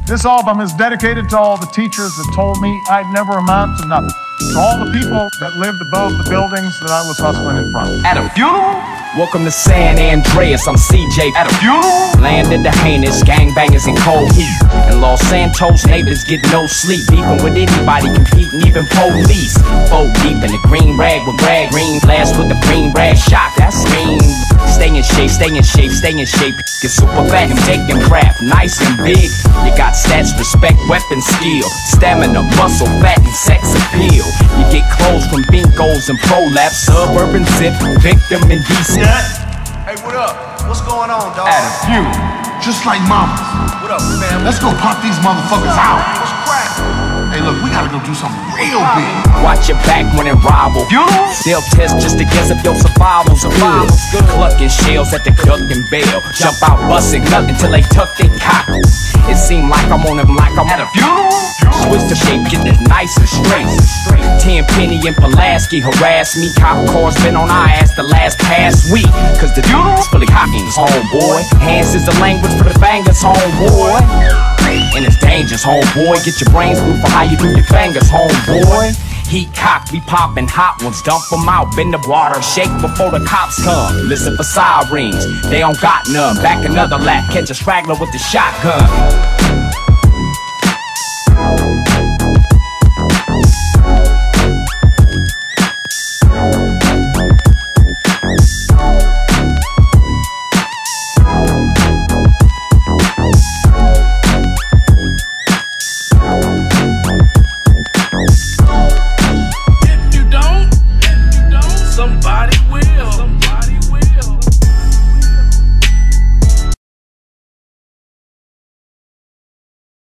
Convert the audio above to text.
This album is dedicated to all the teachers that told me I'd never amount to nothing. To all the people that lived above the buildings that I was hustling in front of. At a funeral? Welcome to San Andreas, I'm CJ. At a funeral? Landed the heinous gangbangers in cold heat. In Los Santos, neighbors get no sleep. Even with anybody competing, even police. Fold deep in the green rag with rag. Green flash with the green rag shot. That's mean. Stay in shape, stay in shape, stay in shape. Get super fat and bake and craft, nice and big. You got stats, respect, weapon, skill, stamina, muscle, fat, and sex appeal. You get clothes from Binkos and Prolapse, suburban zip, victim and decent. Hey, what up? What's going on, dog? At a few. Just like mamas. What up, fam? Let's go pop these motherfuckers out. What's cracking? Hey, look, we gotta go do something real big. Watch your back when it rival. They'll test just to guess if your survival's good. Clucking shells at the duck and bell. Jump out busting nothing till they tuck their cock. It seem like I'm on them like I'm at a funeral. Switch the shape, get it nice and straight. 10 Penny and Pulaski harass me. Cop cars been on our ass the last past week. Cause the funeral's fully hockings, homeboy. Hands is the language for the bangers, homeboy. And it's dangerous, homeboy. Get your brains moved for how you do your fingers, homeboy. Heat cocked, we poppin' hot ones, dump them out, bend the water, shake before the cops come. Listen for sirens, they don't got none. Back another lap, catch a straggler with the shotgun.